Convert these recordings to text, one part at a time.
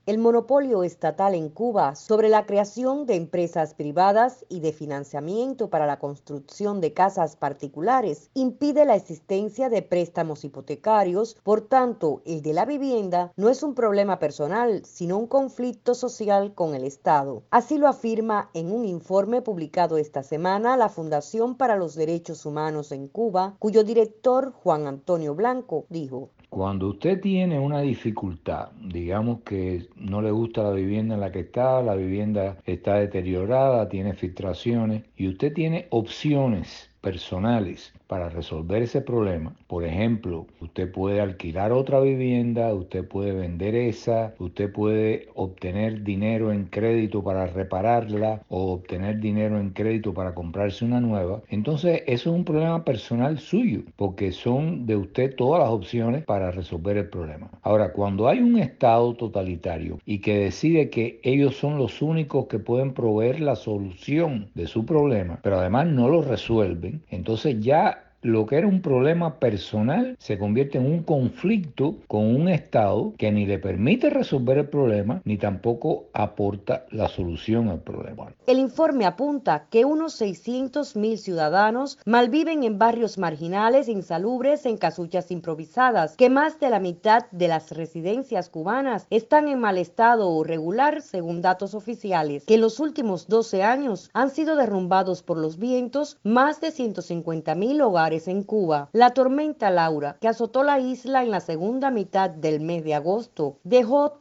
El monopolio estatal en Cuba sobre la creación de empresas privadas y de financiamiento para la construcción de casas particulares impide la existencia de préstamos hipotecarios. Por tanto, el de la vivienda no es un problema personal, sino un conflicto social con el Estado. Así lo afirma en un informe publicado esta semana la Fundación para los Derechos Humanos en Cuba, cuyo director, Juan Antonio Blanco, dijo: Cuando usted tiene una dificultad, digamos que no le gusta la vivienda en la que está, la vivienda está deteriorada, tiene filtraciones, y usted tiene opciones personales para resolver ese problema. Por ejemplo, usted puede alquilar otra vivienda, usted puede vender esa, usted puede obtener dinero en crédito para repararla o obtener dinero en crédito para comprarse una nueva. Entonces, eso es un problema personal suyo, porque son de usted todas las opciones para resolver el problema. Ahora, cuando hay un Estado totalitario y que decide que ellos son los únicos que pueden proveer la solución de su problema, pero además no lo resuelven, entonces ya lo que era un problema personal se convierte en un conflicto con un Estado que ni le permite resolver el problema ni tampoco aporta la solución al problema. El informe apunta que unos 600.000 ciudadanos malviven en barrios marginales insalubres en casuchas improvisadas, que más de la mitad de las residencias cubanas están en mal estado o regular según datos oficiales, que en los últimos 12 años han sido derrumbados por los vientos más de 150.000 hogares en Cuba. La tormenta Laura, que azotó la isla en la segunda mitad del mes de agosto, dejó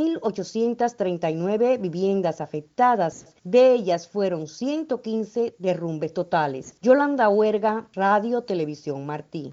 3.839 viviendas afectadas. De ellas fueron 115 derrumbes totales. Yolanda Huerga, Radio Televisión Martí.